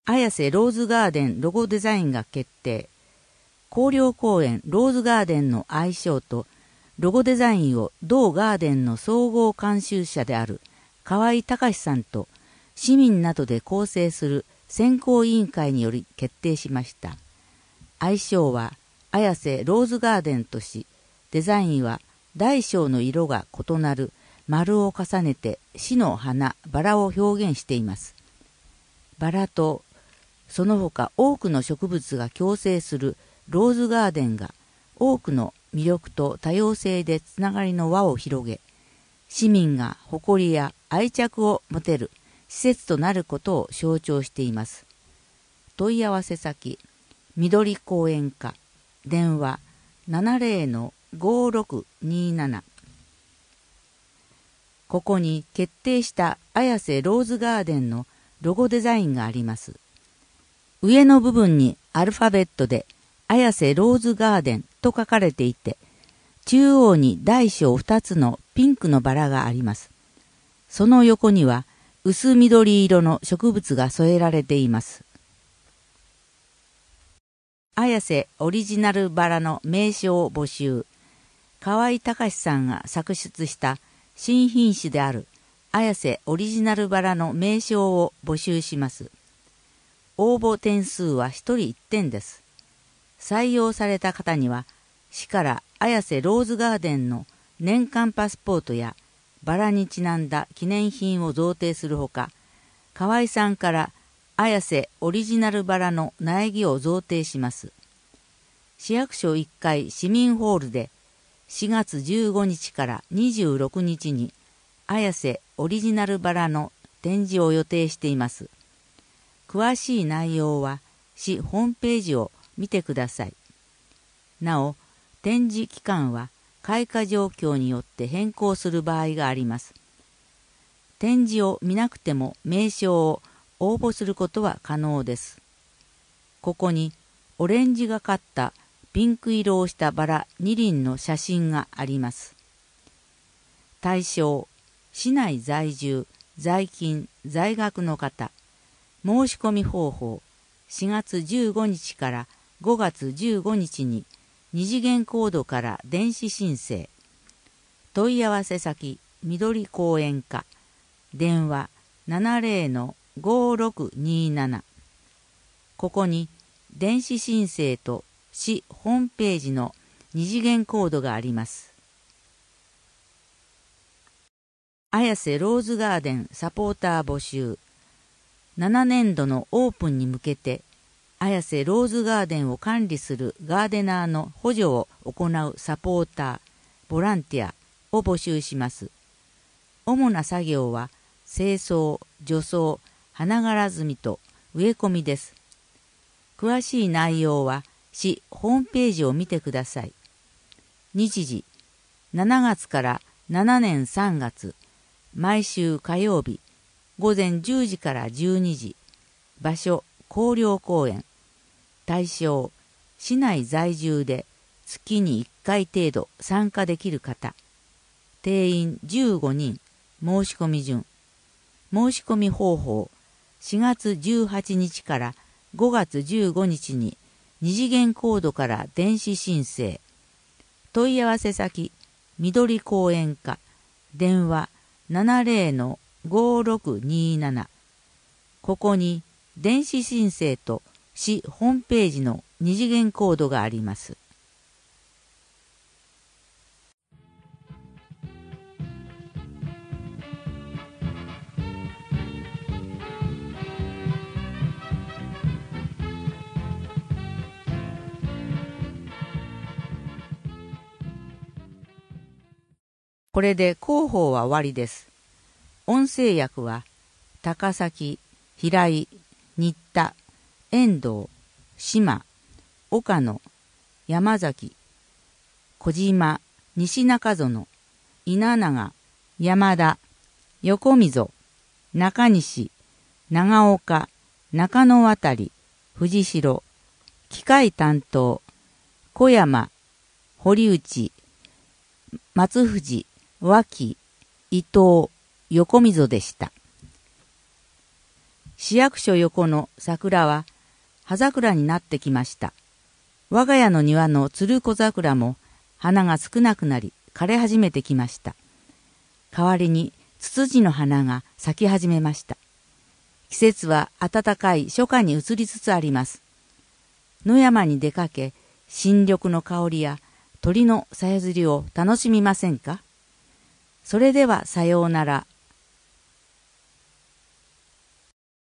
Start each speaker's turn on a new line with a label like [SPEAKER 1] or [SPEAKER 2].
[SPEAKER 1] 綾瀬ローズガーデンロゴデザインが決定。広陵公園ローズガーデンの愛称とロゴデザインを同ガーデンの総合監修者である河合隆さんと市民などで構成する選考委員会により決定しました。愛称は綾瀬ローズガーデンとし、デザインは大小の色が異なる丸を重ねて市の花、バラを表現しています。バラとその他多くの植物が共生するローズガーデンが多くの魅力と多様性でつながりの輪を広げ、市民が誇りや愛着を持てる施設となることを象徴しています。問い合わせ先、緑公園課、電話 70-5627。ここに決定した綾瀬ローズガーデンのロゴデザインがあります。上の部分にアルファベットで綾瀬ローズガーデンと書かれていて、中央に大小2つのピンクのバラがあります。その横には薄緑色の植物が添えられています。綾瀬オリジナルバラの名称を募集。河合隆さんが作出した新品種である綾瀬オリジナルバラの名称を募集します。応募点数は1人1点です。採用された方には、市から綾瀬ローズガーデンの年間パスポートやバラにちなんだ記念品を贈呈するほか、河合さんから綾瀬オリジナルバラの苗木を贈呈します。市役所1階市民ホールで4月15日から26日に綾瀬オリジナルバラの展示を予定しています。詳しい内容は市ホームページを見てください。なお、展示期間は開花状況によって変更する場合があります。展示を見なくても名称を応募することは可能です。ここにオレンジがかったピンク色をしたバラ2輪の写真があります。対象、市内在住、在勤、在学の方。申し込み方法、4月15日から5月15日に二次元コードから電子申請。問い合わせ先、緑公園課。電話 70-5627。ここに電子申請と市ホームページの二次元コードがあります。綾瀬ローズガーデンサポーター募集。7年度のオープンに向けて、綾瀬ローズガーデンを管理するガーデナーの補助を行うサポーター、ボランティアを募集します。主な作業は、清掃、除草、花柄摘みと植え込みです。詳しい内容は、市ホームページを見てください。日時、7月から7年3月、毎週火曜日、午前10時から12時。場所、広陵公園。対象、市内在住で月に1回程度参加できる方。定員15人。申し込み順。申し込み方法、4月18日から5月15日に二次元コードから電子申請。問い合わせ先、緑公園課。電話 70-5627。ここに電子申請と市ホームページの二次元コードがあります。これで広報は終わりです。音声訳は高崎、平井、新田、遠藤、島、岡野、山崎、小島、西中園、稲永、山田、横溝、中西、長岡、中野渡、藤代、機械担当、小山、堀内、松藤、脇、伊藤、横溝でした。 市役所横の桜は葉桜になってきました。我が家の庭の鶴子桜も花が少なくなり枯れ始めてきました。代わりにツツジの花が咲き始めました。季節は暖かい初夏に移りつつあります。野山に出かけ、新緑の香りや鳥のさえずりを楽しみませんか？それではさようなら。